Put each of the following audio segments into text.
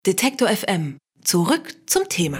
Detektor FM. Zurück zum Thema.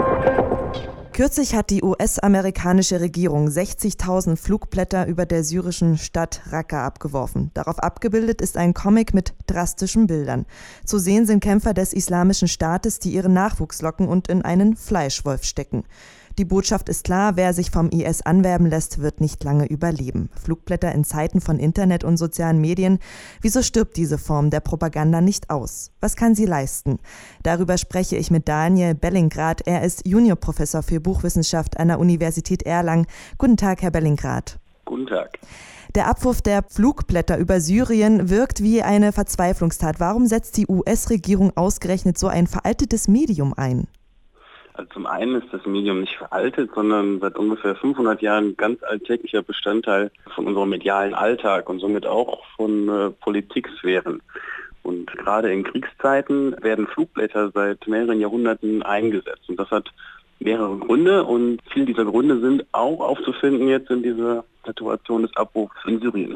Kürzlich hat die US-amerikanische Regierung 60.000 Flugblätter über der syrischen Stadt Raqqa abgeworfen. Darauf abgebildet ist ein Comic mit drastischen Bildern. Zu sehen sind Kämpfer des Islamischen Staates, die ihren Nachwuchs locken und in einen Fleischwolf stecken. Die Botschaft ist klar, wer sich vom IS anwerben lässt, wird nicht lange überleben. Flugblätter in Zeiten von Internet und sozialen Medien. Wieso stirbt diese Form der Propaganda nicht aus? Was kann sie leisten? Darüber spreche ich mit Daniel Bellingrad. Er ist Juniorprofessor für Buchwissenschaft an der Universität Erlangen. Guten Tag, Herr Bellingrad. Guten Tag. Der Abwurf der Flugblätter über Syrien wirkt wie eine Verzweiflungstat. Warum setzt die US-Regierung ausgerechnet so ein veraltetes Medium ein? Also zum einen ist das Medium nicht veraltet, sondern seit ungefähr 500 Jahren ganz alltäglicher Bestandteil von unserem medialen Alltag und somit auch von Politiksphären. Und gerade in Kriegszeiten werden Flugblätter seit mehreren Jahrhunderten eingesetzt. Und das hat mehrere Gründe und viele dieser Gründe sind auch aufzufinden jetzt in dieser Situation des Abwurfs in Syrien.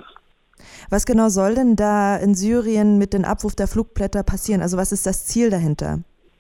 Was genau soll denn da in Syrien mit dem Abwurf der Flugblätter passieren? Also was ist das Ziel dahinter?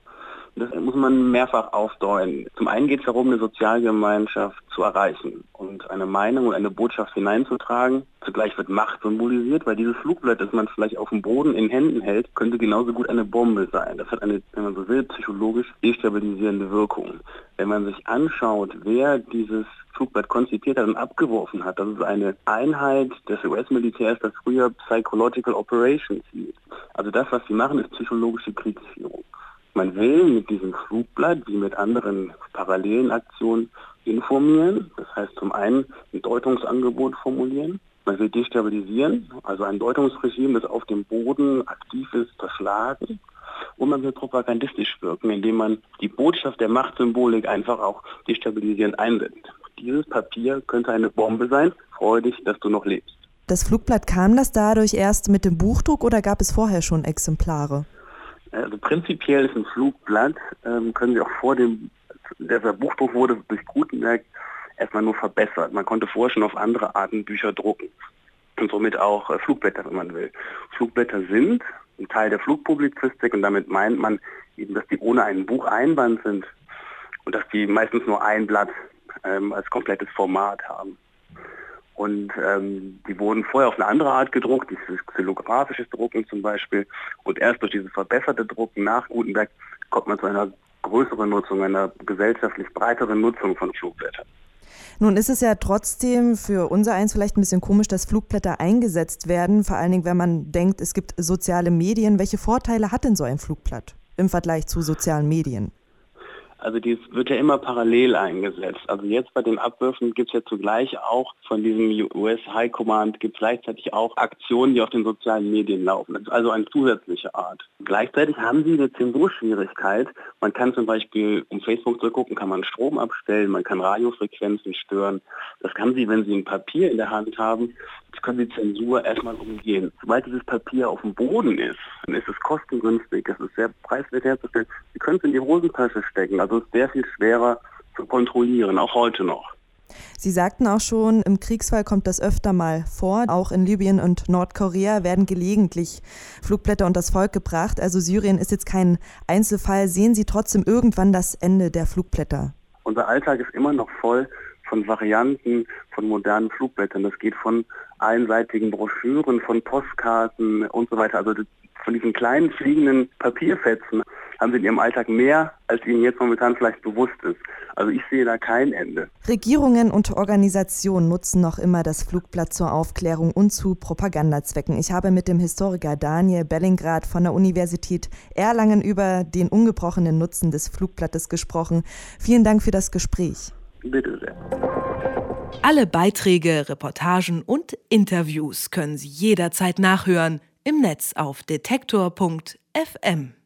Das muss man mehrfach aufdeuten. Zum einen geht es darum, eine Sozialgemeinschaft zu erreichen und eine Meinung und eine Botschaft hineinzutragen. Zugleich wird Macht symbolisiert, weil dieses Flugblatt, das man vielleicht auf dem Boden in Händen hält, könnte genauso gut eine Bombe sein. Das hat eine, wenn man so will, psychologisch destabilisierende Wirkung. Wenn man sich anschaut, wer dieses Flugblatt konzipiert hat und abgeworfen hat, das ist eine Einheit des US-Militärs, das früher Psychological Operations hieß. Also das, was sie machen, ist psychologische Kriegsführung. Man will mit diesem Flugblatt, wie mit anderen parallelen Aktionen, informieren. Das heißt zum einen ein Deutungsangebot formulieren. Man will destabilisieren, also ein Deutungsregime, das auf dem Boden aktiv ist, zerschlagen. Und man will propagandistisch wirken, indem man die Botschaft der Machtsymbolik einfach auch destabilisierend einsetzt. Dieses Papier könnte eine Bombe sein. Freue dich, dass du noch lebst. Das Flugblatt, kam das dadurch erst mit dem Buchdruck oder gab es vorher schon Exemplare? Also prinzipiell ist ein Flugblatt, können Sie auch vor dem, der Buchdruck wurde durch Gutenberg erstmal nur verbessert. Man konnte vorher schon auf andere Arten Bücher drucken und somit auch Flugblätter, wenn man will. Flugblätter sind ein Teil der Flugpublizistik und damit meint man eben, dass die ohne ein Bucheinband sind und dass die meistens nur ein Blatt als komplettes Format haben. Und die wurden vorher auf eine andere Art gedruckt, dieses xylographisches Drucken zum Beispiel. Und erst durch dieses verbesserte Drucken nach Gutenberg kommt man zu einer größeren Nutzung, einer gesellschaftlich breiteren Nutzung von Flugblättern. Nun ist es ja trotzdem für unsereins vielleicht ein bisschen komisch, dass Flugblätter eingesetzt werden, vor allen Dingen, wenn man denkt, es gibt soziale Medien. Welche Vorteile hat denn so ein Flugblatt im Vergleich zu sozialen Medien? Also dies wird ja immer parallel eingesetzt. Also jetzt bei den Abwürfen gibt es ja zugleich auch von diesem US High Command gibt es gleichzeitig auch Aktionen, die auf den sozialen Medien laufen. Das ist also eine zusätzliche Art. Gleichzeitig haben sie eine Zensurschwierigkeit. Man kann zum Beispiel, um Facebook zu gucken, kann man Strom abstellen, man kann Radiofrequenzen stören. Das kann sie, wenn sie ein Papier in der Hand haben, das können sie Zensur erstmal umgehen. Sobald dieses Papier auf dem Boden ist, dann ist es kostengünstig, es ist sehr preiswert herzustellen. Sie können es in die Hosentasche stecken, also es ist sehr viel schwerer zu kontrollieren, auch heute noch. Sie sagten auch schon, im Kriegsfall kommt das öfter mal vor. Auch in Libyen und Nordkorea werden gelegentlich Flugblätter unter das Volk gebracht. Also Syrien ist jetzt kein Einzelfall. Sehen Sie trotzdem irgendwann das Ende der Flugblätter? Unser Alltag ist immer noch voll von Varianten von modernen Flugblättern. Das geht von einseitigen Broschüren, von Postkarten und so weiter. Also von diesen kleinen fliegenden Papierfetzen haben sie in ihrem Alltag mehr, als ihnen jetzt momentan vielleicht bewusst ist. Also ich sehe da kein Ende. Regierungen und Organisationen nutzen noch immer das Flugblatt zur Aufklärung und zu Propagandazwecken. Ich habe mit dem Historiker Daniel Bellingrad von der Universität Erlangen über den ungebrochenen Nutzen des Flugblattes gesprochen. Vielen Dank für das Gespräch. Bitte sehr. Alle Beiträge, Reportagen und Interviews können Sie jederzeit nachhören im Netz auf detektor.fm.